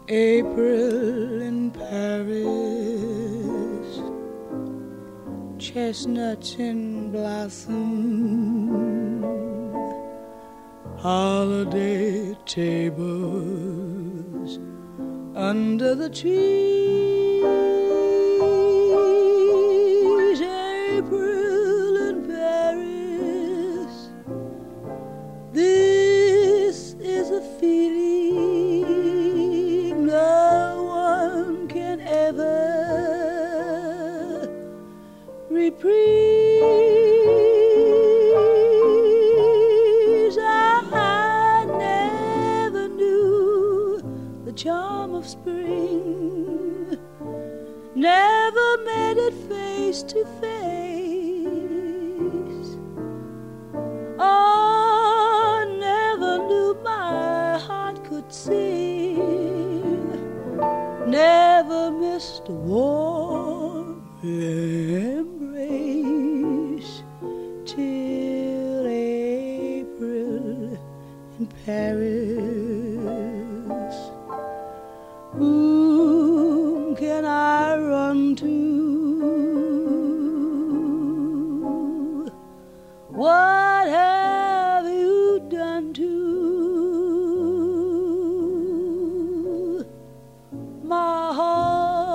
April in Paris, chestnuts in blossom, holiday tables under the trees. April in Paris, this is a feeling no one can ever reprise. I never knew the charm of spring, never met it face to face. Oh, never knew my heart could sing, never missed a warm embrace till April in Paris. Whom can I run to? What have you done to my heart?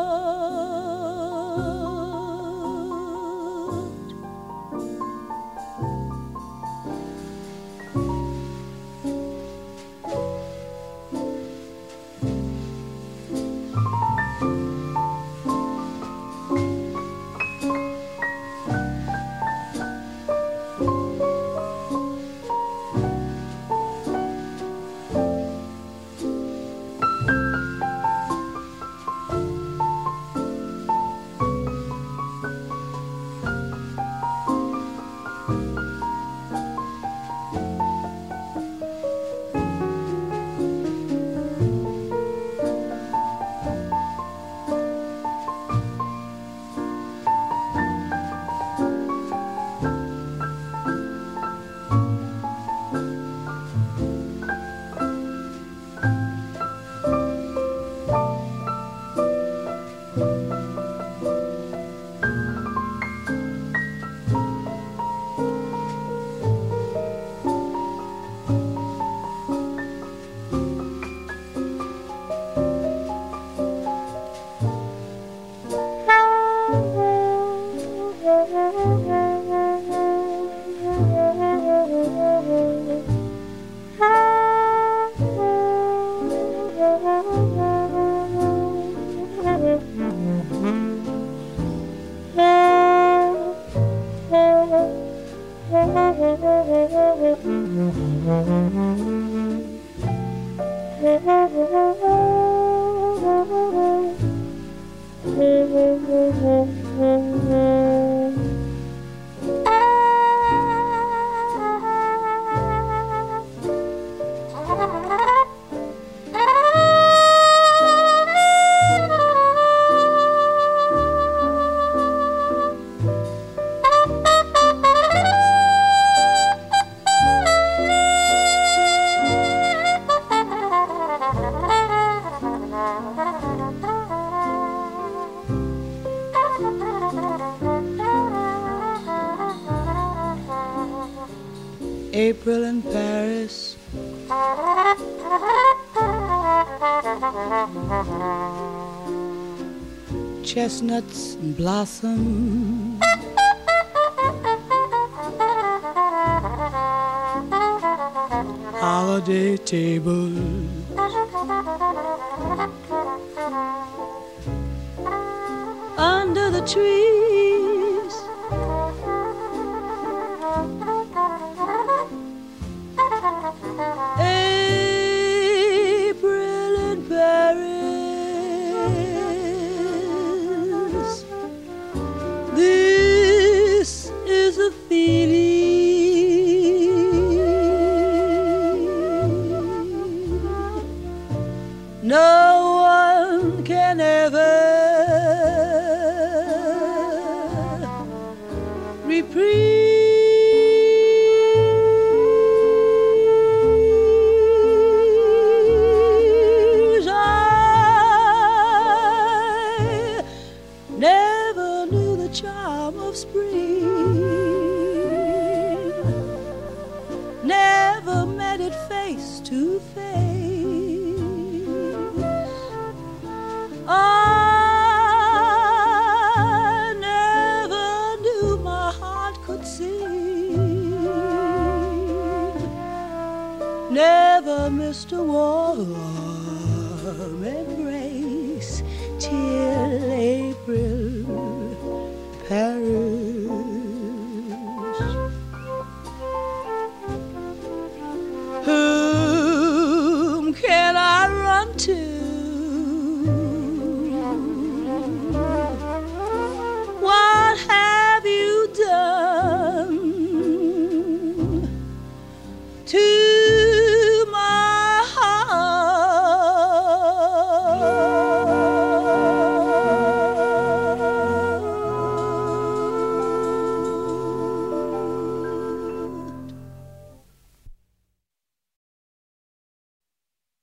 April in Paris, chestnuts in blossom, holiday tables under the trees. April in Paris, this is a feeling no one can ever reprise. I charm of spring. Never met it face to face. I never knew my heart could sing. Never missed a warm embrace till April Paris.